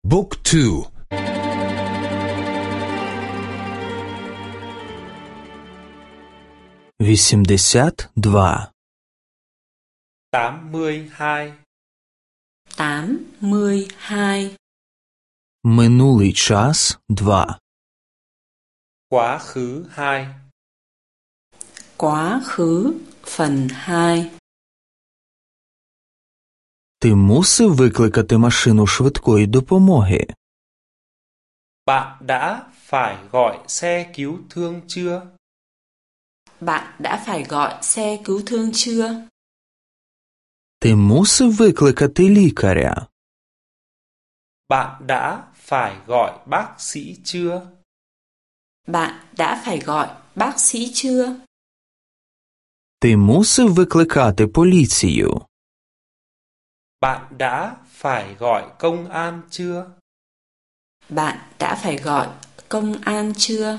Book 2. 82. 82. 82. Минулий час 2. Quá khứ 2. Quá khứ phần 2. Ти мусив викликати машину швидкої допомоги? Bạn đã phải gọi xe cứu thương chưa? Bạn đã phải gọi xe cứu thương chưa? Ти мусив викликати лікаря? Bạn đã phải gọi bác sĩ chưa? Bạn đã phải gọi bác sĩ chưa? Ти мусив викликати поліцію? Bạn đã phải gọi công an chưa? Bạn đã phải gọi công an chưa?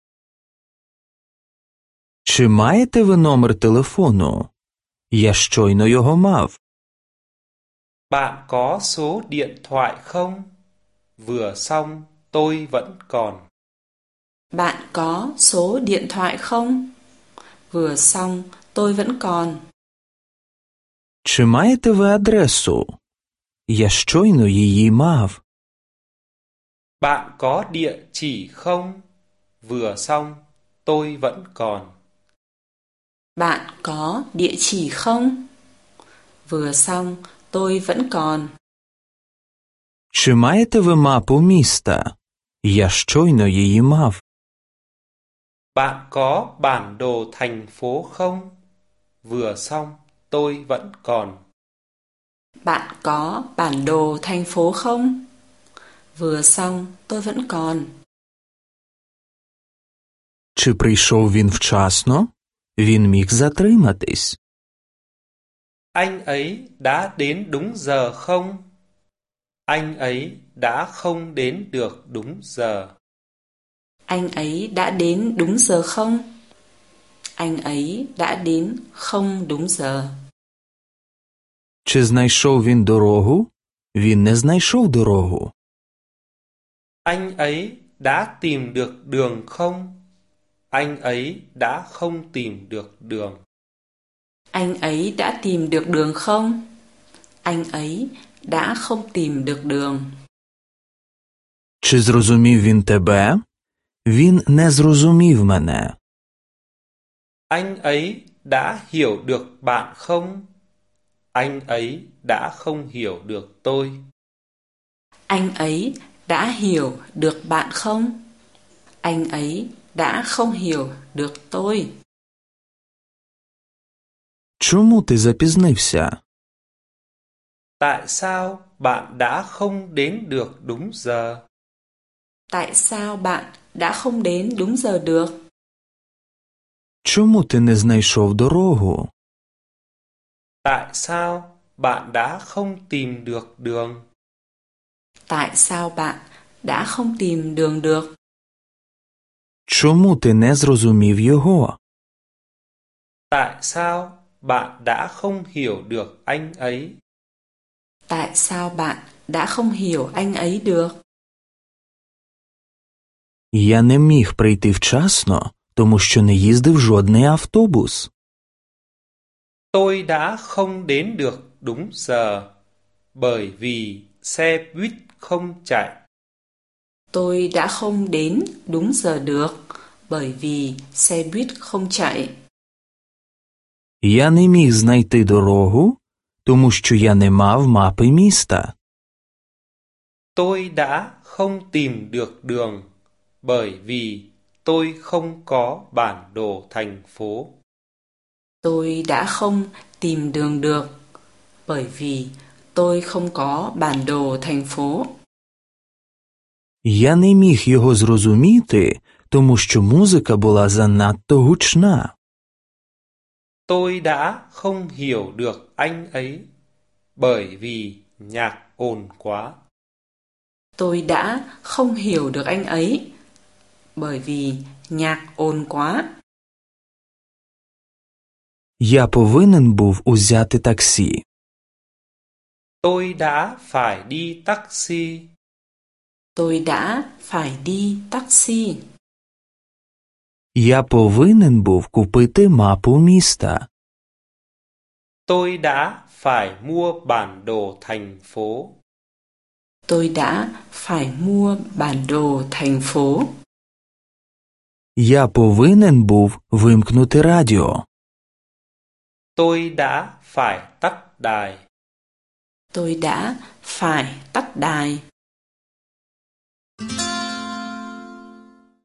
Чи маєте ви номер телефону? Я щойно його мав. Bạn có số điện thoại không? Vừa xong tôi vẫn còn. Bạn có số điện thoại không? Vừa xong tôi vẫn còn. Чи маєте ви адресу? Я щойно її мав. Bạn có địa chỉ không? Vừa xong tôi vẫn còn. Bạn có địa chỉ không? Vừa xong tôi vẫn còn. Чи маєте ви мапу міста? Я щойно її мав. Bạn có bản đồ thành phố không? Vừa xong tôi vẫn còn. Bạn có bản đồ thành phố không? Vừa xong tôi vẫn còn. Чи прийшов він вчасно? Він міг затриматись. Anh ấy đã đến đúng giờ không? Anh ấy đã không đến được đúng giờ. Anh ấy đã đến đúng giờ không? Anh ấy đã đến không đúng giờ. Чи знайшов він дорогу? Він не знайшов дорогу. Anh ấy đã tìm được đường không? Anh ấy đã không tìm được đường. Anh ấy đã tìm được đường không? Anh ấy đã không tìm được đường. Чи зрозумів він тебе? Він не зрозумів мене. Anh ấy đã hiểu được bạn không? Anh ấy đã không hiểu được tôi. Anh ấy đã hiểu được bạn không? Anh ấy đã không hiểu được tôi. Чому ти запізнився? Tại sao bạn đã không đến được đúng giờ? Tại sao bạn đã không đến đúng giờ được? Чому ти не знайшов дорогу? Tại sao bạn đã không tìm được đường? Tại sao bạn đã không tìm đường được? Чому ти не зрозумів його? Tại sao bạn đã không hiểu được anh ấy? Tại sao bạn đã không hiểu anh ấy được? Я не міг прийти вчасно, тому що не їздив жодний автобус. Tôi đã không đến được đúng giờ bởi vì xe buýt không chạy. Tôi đã không đến đúng giờ được bởi vì xe buýt không chạy. Я не міг знайти дорогу, тому що я не мав мапи міста. Tôi đã không tìm được đường bởi vì tôi không có bản đồ thành phố. Tôi đã không tìm đường được bởi vì tôi không có bản đồ thành phố. Я не міг його зрозуміти, тому що музика була занадто гучна. Tôi đã không hiểu được anh ấy bởi vì nhạc ồn quá. Tôi đã không hiểu được anh ấy bởi vì nhạc ồn quá. Я повинен був узяти таксі. Tôi đã phải đi taxi Tôi đã phải đi taxi. Я повинен був купити мапу міста. Tôi đã phải mua bản đồ thành phố. Tôi đã phải mua bản đồ thành phố. Я повинен був вимкнути радіо. Tôi đã phải tắt đài. Tôi đã phải tắt đài.